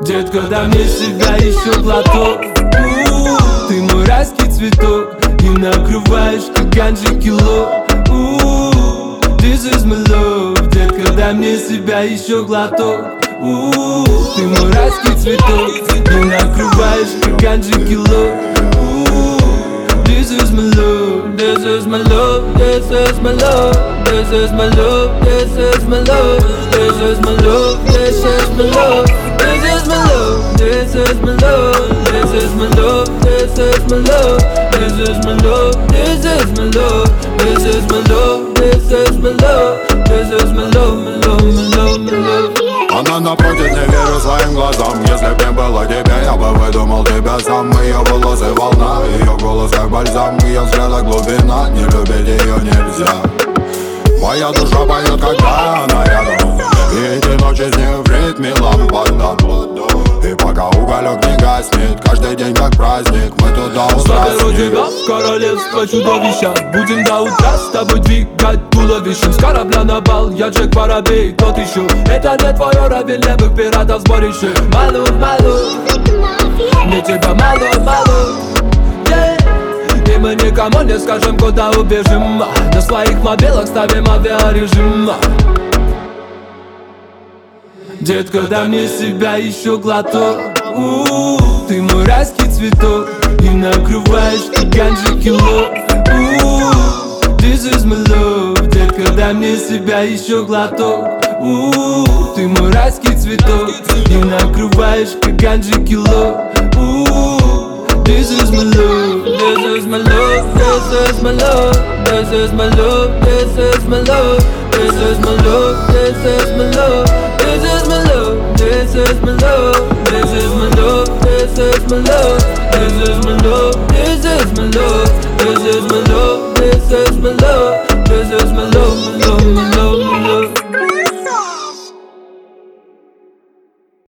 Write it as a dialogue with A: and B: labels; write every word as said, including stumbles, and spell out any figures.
A: Детка, дай мне себя еще глоток. У-у-у, ты мой райский цветок, и накрываешь как ганджи кило. У-у-у, this is my love. Детка, дай мне себя еще глоток. У-у-у, ты мой райский цветок, и накрываешь как ганджи кило. У-у-у, this is my love, this is my love, this is my love, this is my love, this is my love, this is my love, this is my love, this is my love, this is my love, this is my love, this is my love, this is my love, this is my love, this is my love, this is my love, this is my love, my love, my love, my love.
B: Она напротив, не верю своим глазам. Если б не было тебя, я бы выдумал тебя сам. Ее волосы волна, ее голос как бальзам. Ее взгляда глубина, не любить ее нельзя. Моя душа поет, когда она рядом, и эти ночи с ней в ритме лампада. И пока уголек не гаснет, каждый день как праздник, мы туда
A: Заберу
B: утраснем.
A: тебя в королевство чудовища. Будем до утра с тобой двигать туловищем. С корабля на бал, я Джек Воробей, тот еще. Это не твой уровень левых пиратов сборище. Малу, малу, мне тебя мало, мало, yeah. И мы никому не скажем, куда убежим. На своих мобилах ставим авиарежим. Детка, дай мне себя еще глоток. У-у-у, ты мой райский цветок, и накрываешь как ганджи кило. У-у-у, this is my love. Детка, дай мне себя еще глоток. У-у-у, ты мой райский цветок, и накрываешь как ганджи кило. У-у-у, this is my love, this is my love, this is my love, this is my love, this is my love, this is my love, this is my love, this is my love, this is my love, this is my love, this is my love, this is my love, this is my love, this is my love, this is my love, this is my love, my love, my love.